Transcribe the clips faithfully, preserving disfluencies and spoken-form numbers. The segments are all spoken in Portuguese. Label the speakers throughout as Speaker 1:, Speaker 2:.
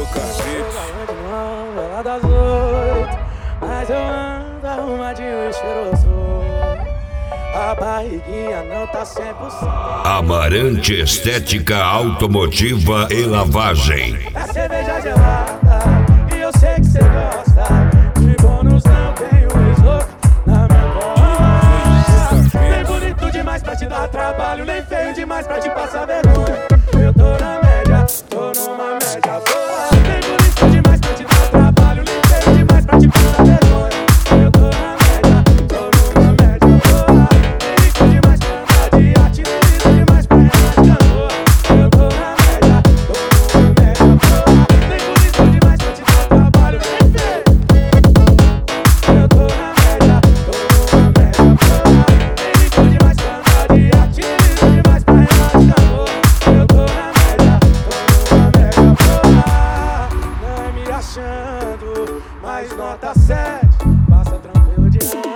Speaker 1: Novela das oito, mas eu ando arrumadinho e cheiroso. A barriguinha não tá cem por cento.
Speaker 2: Amarante Estética Automotiva e Lavagem.
Speaker 1: É cerveja gelada e eu sei que cê gosta. De bônus não tenho esloco na minha voz. Nem bonito demais pra te dar trabalho, nem feio demais pra te passar vergonha. Eu tô na média, tô numa média boa. Nem bonito demais pra te dar trabalho, nem feio demais pra te passar vergonha. Eu tô na média, tô numa média boa. Nem rico demais pra andar de arte, nem liso demais pra andar de canoa. Eu tô na média, tô numa média boa. Nem bonito demais pra te dar trabalho, nem feio. Eu tô na média, tô numa média boa. Nem rico demais pra andar de arte, nem liso demais pra andar de canoa. Eu tô na média, tô numa média boa. Não é me achando, mas nota sete, passa tranquilo de ano.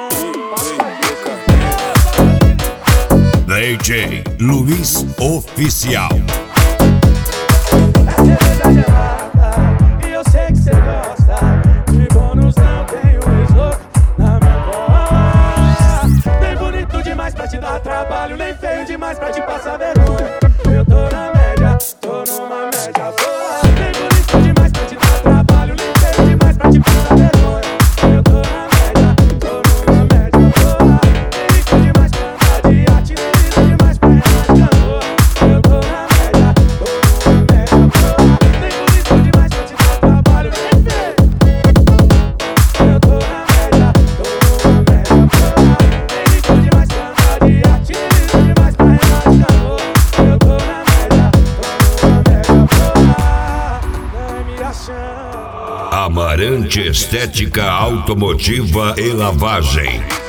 Speaker 2: D J Luiz Oficial.
Speaker 1: É cerveja gelada e eu sei que cê gosta. De bônus não tenho esloco na minha voz. Nem bonito demais pra te dar trabalho, nem feio demais pra te passar vergonha. Eu tô na média, tô numa média boa. Nem bonito demais pra te dar trabalho, nem feio demais pra te passar vergonha. Eu tô na média, tô numa média boa. Nem rico demais pra andar de arte, nem liso demais pra andar de canoa. Eu tô na média, tô numa média boa. Nem bonito demais pra te dar trabalho, nem feio. Eu tô na média, tô numa média boa. Nem rico demais pra andar de arte, nem liso demais pra andar de canoa. Eu tô na média, tô numa média boa. Não é me achando.
Speaker 2: Amarante Estética Automotiva e Lavagem.